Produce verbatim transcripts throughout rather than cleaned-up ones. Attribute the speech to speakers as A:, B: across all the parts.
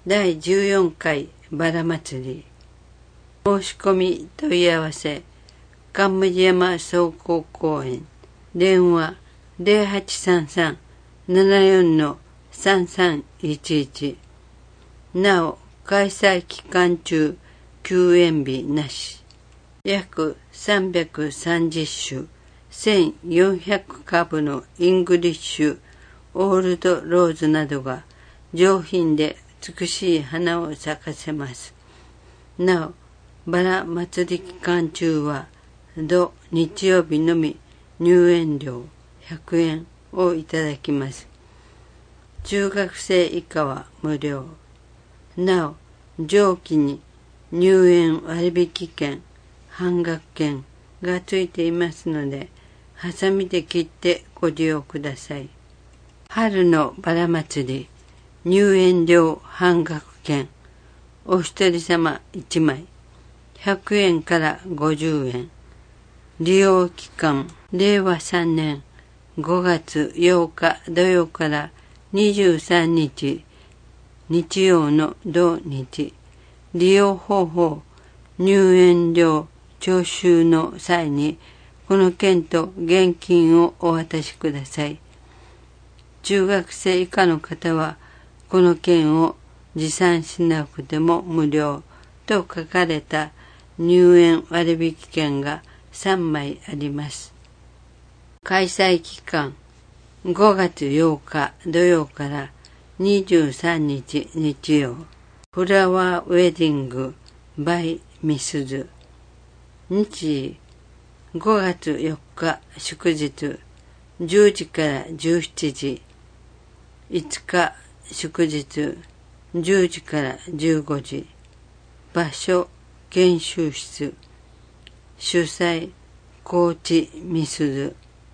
A: だいじゅうよんかいバラ祭り。申し込み問い合わせ、冠山総合公園。電話ゼロはちさんさん ななよん さんさんいちいち。なお、開催期間中、休園日なし。約さんびゃくさんじゅっしゅ、せんよんひゃくかぶのイングリッシュ、オールドローズなどが上品で美しい花を咲かせます。なお、バラ祭り期間中は、土日曜日のみ入園料ひゃくえんをいただきます。中学生以下は無料。なお、上記に入園割引券、半額券がついていますので、ハサミで切ってご利用ください。春のバラ祭り、入園料半額券、お一人様いちまい、ひゃくえんからごじゅうえん。利用期間、れいわさんねんごがつようか土曜からにじゅうさんにち日曜の同日。利用方法、入園料徴収の際にこの券と現金をお渡しください。中学生以下の方はこの券を持参しなくても無料と書かれた入園割引券がさんまいあります。開催期間、ごがつようか土曜からにじゅうさんにち日曜。フラワーウェディング by みすず。日時、ごがつよっか祝日、じゅうじからじゅうしちじ。いつか祝日、じゅうじからじゅうごじ。場所、研修室。主催、高知みすず。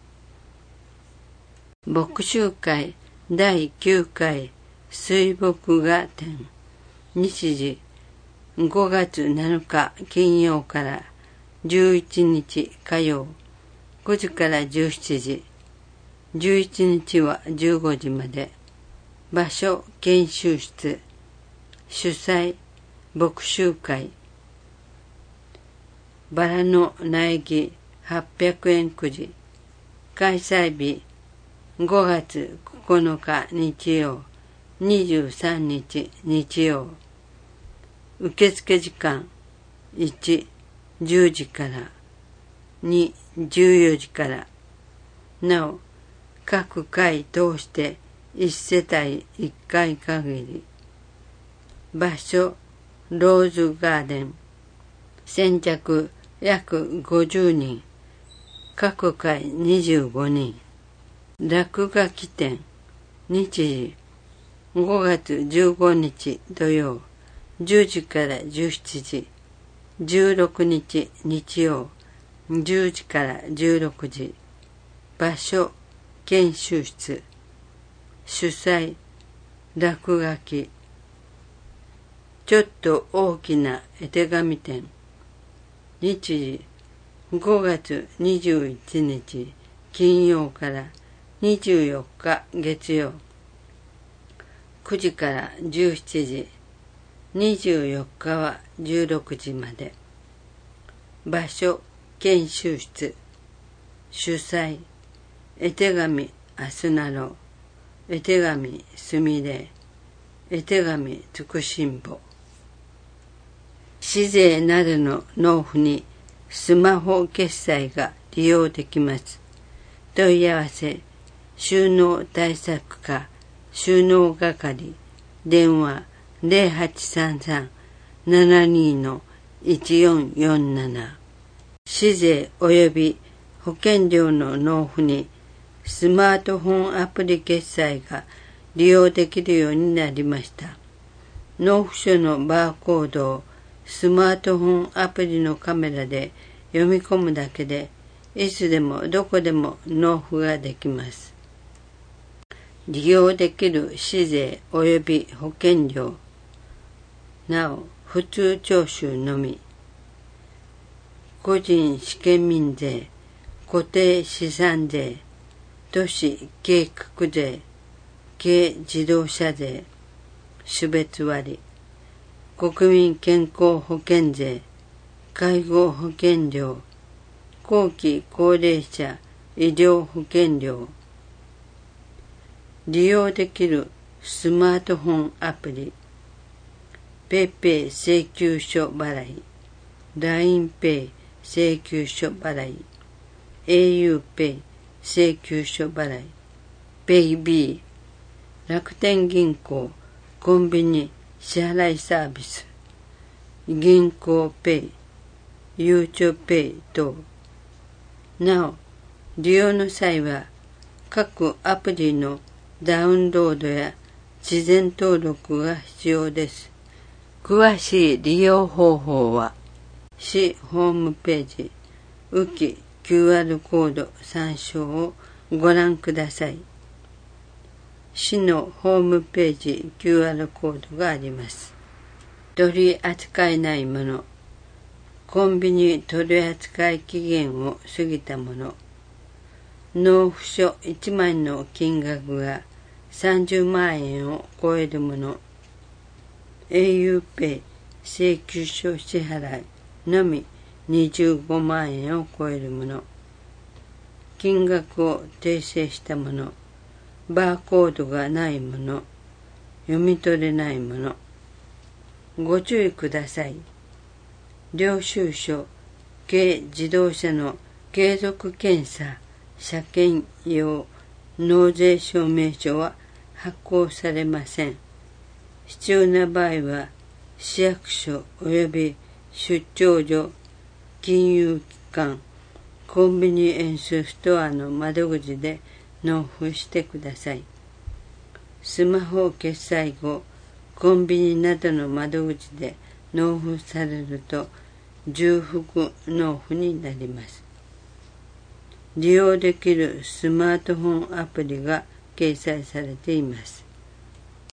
A: 牧集会だいきゅうかい水墨画展。日時、ごがつなのか金曜からじゅういちにち火曜、ごじからじゅうしちじ。じゅういちにちはじゅうごじまで。場所、研修室。主催、牧集会。バラの苗木はっぴゃくえんくじ。開催日、ごがつここのか日曜、にじゅうさんにち日曜。受付時間、いち、じゅうじから、に、じゅうよじから。なお、各回通していちせたいいっかい限り。場所、ローズガーデン。先着約ごじゅうにん。各回にじゅうごにん。落書き展。日時、ごがつじゅうごにち土曜、じゅうじからじゅうしちじ。じゅうろくにち日曜、じゅうじからじゅうろくじ。場所、研修室。主催、落書き。ちょっと大きな絵手紙展。日時、ごがつにじゅういちにち金曜からにじゅうよっか月曜。くじからじゅうしちじ。にじゅうよっかはじゅうろくじまで。場所、研修室。主催、絵手紙あすなろ、絵手紙すみれ、絵手紙つくしんぼ。市税などの納付にスマホ決済が利用できます。問い合わせ、収納対策課、収納係、電話ゼロはちさんさん ななにのいちよんよんなな。市税及び保険料の納付にスマートフォンアプリ決済が利用できるようになりました。納付書のバーコードをスマートフォンアプリのカメラで読み込むだけで、いつでもどこでも納付ができます。利用できる市税及び保険料。なお、普通徴収のみ。個人試験民税、固定資産税、都市計画税、軽自動車税、 種別割、国民健康保険税、介護保険料、後期高齢者医療保険料、利用できるスマートフォンアプリ、ペイペイ請求書払い、ラインペイ請求書払い、au ペイ請求書払い、ペイビー、楽天銀行コンビニ支払いサービス、銀行ペイ、ゆうちょペイ等。なお、利用の際は各アプリのダウンロードや事前登録が必要です。詳しい利用方法は、市ホームページ、ウキ キューアール コード参照をご覧ください。市のホームページ キューアール コードがあります。取り扱えないもの、コンビニ取扱期限を過ぎたもの、納付書いちまいの金額がさんじゅうまんえんを超えるもの、au ペイ請求書支払いのみにじゅうごまんえんを超えるもの、金額を訂正したもの、バーコードがないもの、読み取れないもの、ご注意ください。領収書、軽自動車の継続検査、車検用納税証明書は発行されません。必要な場合は、市役所及び出張所、金融機関、コンビニエンスストアの窓口で納付してください。スマホ決済後、コンビニなどの窓口で納付されると、重複納付になります。利用できるスマートフォンアプリが掲載されています。